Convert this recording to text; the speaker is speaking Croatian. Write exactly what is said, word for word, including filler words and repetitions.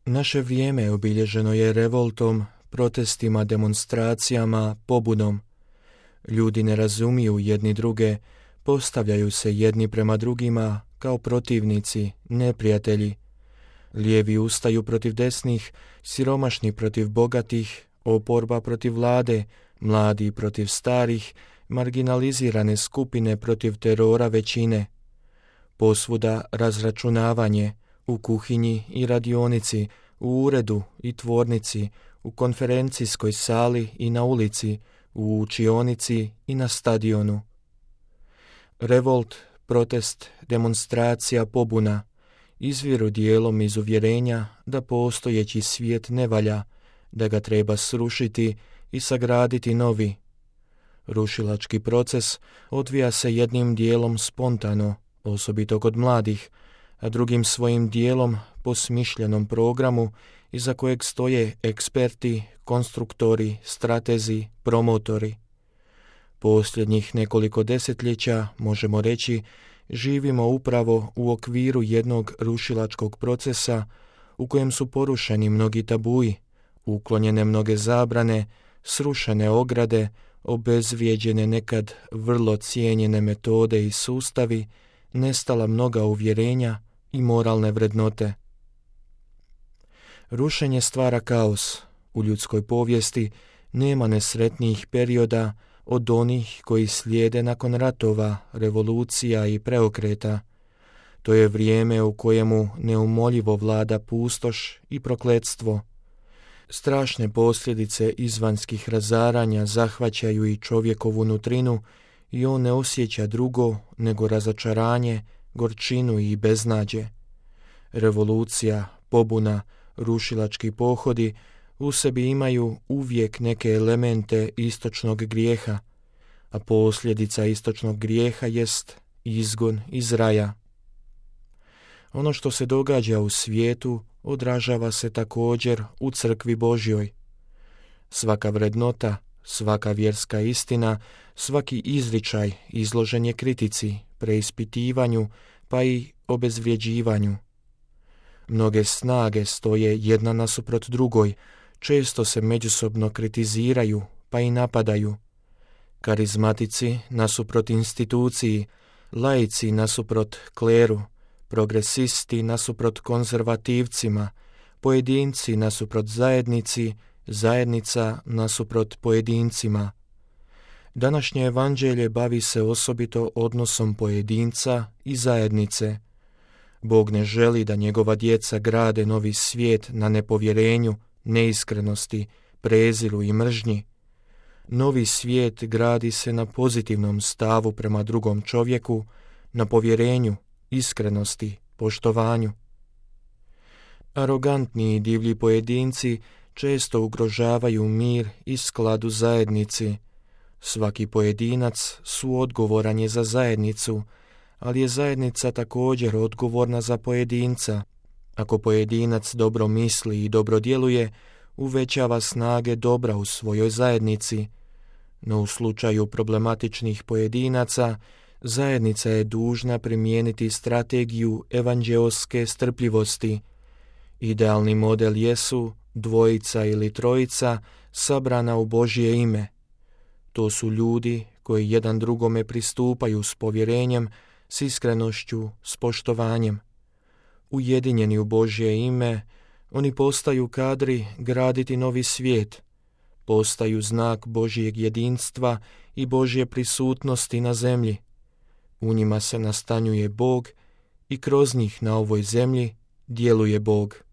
Naše vrijeme obilježeno je revoltom, protestima, demonstracijama, pobudom. Ljudi ne razumiju jedni druge, postavljaju se jedni prema drugima kao protivnici, neprijatelji. Lijevi ustaju protiv desnih, siromašni protiv bogatih, oporba protiv vlade, mladi protiv starih, marginalizirane skupine protiv terora većine. Posvuda razračunavanje, u kuhinji i radionici, u uredu i tvornici, u konferencijskoj sali i na ulici, u učionici i na stadionu. Revolt, protest, demonstracija, pobuna izviru dijelom iz uvjerenja da postojeći svijet ne valja, da ga treba srušiti i sagraditi novi. Rušilački proces odvija se jednim dijelom spontano, osobito kod mladih, a drugim svojim dijelom po smišljenom programu iza kojeg stoje eksperti, konstruktori, stratezi, promotori. Posljednjih nekoliko desetljeća, možemo reći, živimo upravo u okviru jednog rušilačkog procesa u kojem su porušeni mnogi tabuji, uklonjene mnoge zabrane, srušene ograde, obezvrijeđene nekad vrlo cijenjene metode i sustavi, nestala mnoga uvjerenja i moralne vrednote. Rušenje stvara kaos. U ljudskoj povijesti nema nesretnijih perioda od onih koji slijede nakon ratova, revolucija i preokreta. To je vrijeme u kojemu neumoljivo vlada pustoš i prokletstvo. Strašne posljedice izvanjskih razaranja zahvaćaju i čovjekovu nutrinu i on ne osjeća drugo nego razočaranje, gorčinu i beznađe. Revolucija, pobuna, rušilački pohodi u sebi imaju uvijek neke elemente istočnog grijeha, a posljedica istočnog grijeha jest izgon iz raja. Ono što se događa u svijetu odražava se također u crkvi Božjoj. Svaka vrednota, svaka vjerska istina, svaki izričaj izložen je kritici, preispitivanju pa i obezvrijeđivanju. Mnoge snage stoje jedna nasuprot drugoj, često se međusobno kritiziraju pa i napadaju. Karizmatici nasuprot instituciji, laici nasuprot kleru, progresisti nasuprot konzervativcima, pojedinci nasuprot zajednici, zajednica nasuprot pojedincima. Današnje evanđelje bavi se osobito odnosom pojedinca i zajednice. Bog ne želi da njegova djeca grade novi svijet na nepovjerenju, neiskrenosti, preziru i mržnji. Novi svijet gradi se na pozitivnom stavu prema drugom čovjeku, na povjerenju, iskrenosti, poštovanju. Arogantni i divlji pojedinci često ugrožavaju mir i sklad u zajednici. Svaki pojedinac suodgovoran je za zajednicu, ali je zajednica također odgovorna za pojedinca. Ako pojedinac dobro misli i dobro djeluje, uvećava snage dobra u svojoj zajednici. No u slučaju problematičnih pojedinaca, zajednica je dužna primijeniti strategiju evanđeoske strpljivosti. Idealni model jesu dvojica ili trojica sabrana u Božje ime. To su ljudi koji jedan drugome pristupaju s povjerenjem, s iskrenošću, s poštovanjem. Ujedinjeni u Božje ime, oni postaju kadri graditi novi svijet, postaju znak Božjeg jedinstva i Božje prisutnosti na zemlji. U njima se nastanjuje Bog i kroz njih na ovoj zemlji djeluje Bog.